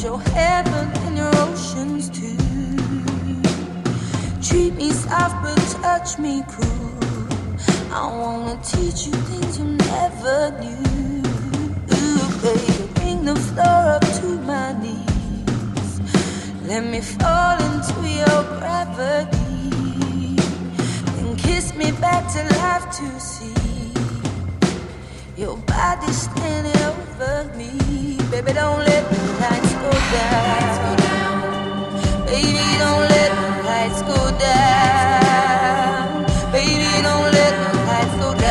your heaven and your oceans too. Treat me soft but touch me cruel. I wanna teach you things you never knew. Ooh, baby, bring the floor up to my knees. Let me fall into your gravity. Then kiss me back to life to see your body standing over me. Baby, don't let the lights go down. Baby, don't let the lights go down. Baby, don't let the lights go down.